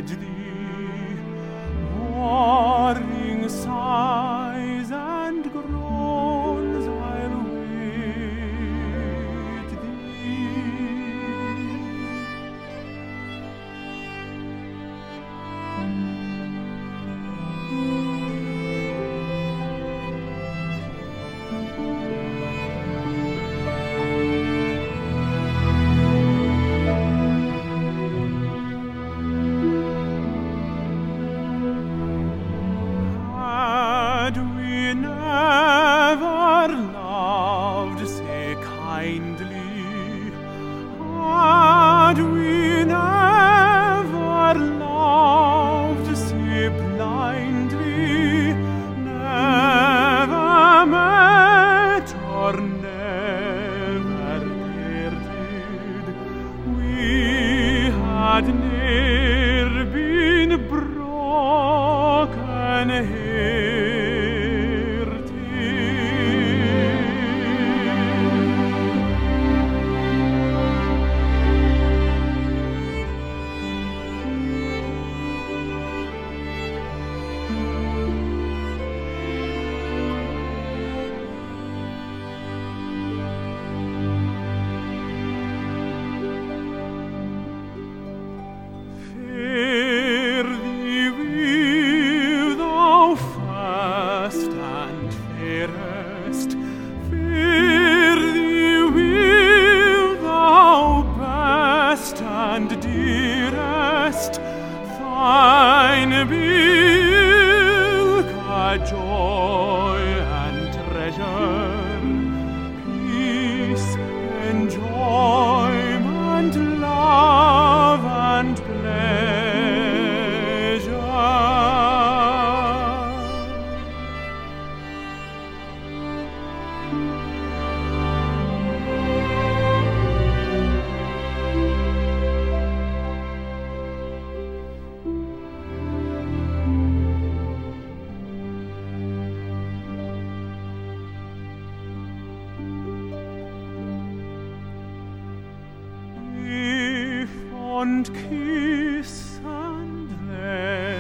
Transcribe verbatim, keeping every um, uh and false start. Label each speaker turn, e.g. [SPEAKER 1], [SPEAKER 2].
[SPEAKER 1] pledge thee, warring sighs and groans I'll wait Had we never loved say kindly, had we never loved say blindly, never met or never parted, we had ne'er been broken Fare thee well, thou first and fairest. Fare thee well, thou best and dearest. Thine be ilka joy and treasure, peace, enjoyment, love and pleasure. A fond kiss and then